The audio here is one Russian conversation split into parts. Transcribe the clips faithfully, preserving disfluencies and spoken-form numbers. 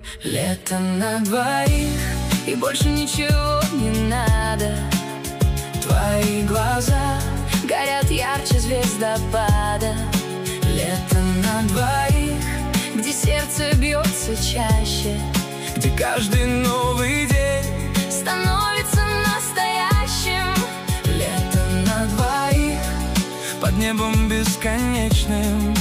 Лето на двоих, и больше ничего не надо. Твои глаза горят ярче звездопада. Лето на двоих, где сердце бьется чаще, где каждый новый день становится настоящим. Лето на двоих, под небом бесконечным.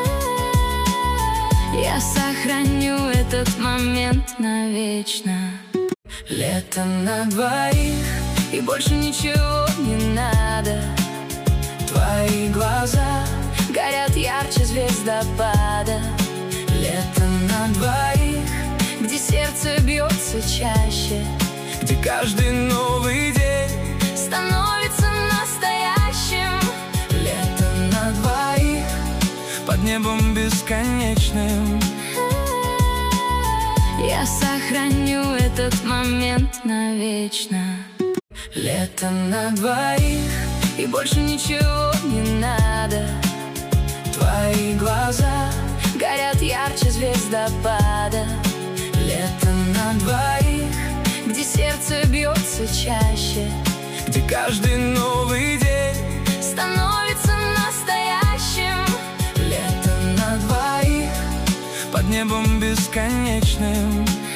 Я сохраню этот момент навечно. Лето на двоих, и больше ничего не надо. Твои глаза горят ярче звездопада. Лето на двоих, где сердце бьется чаще, где каждый новый день становится настоящим. Лето на двоих, под небом бесконечным. Я сохраню этот момент навечно. Лето на двоих, и больше ничего не надо. Твои глаза горят ярче звездопада. Лето на двоих, где сердце бьется чаще, где каждый новый день становится настоящим. Лето на двоих, под небом бесконечным.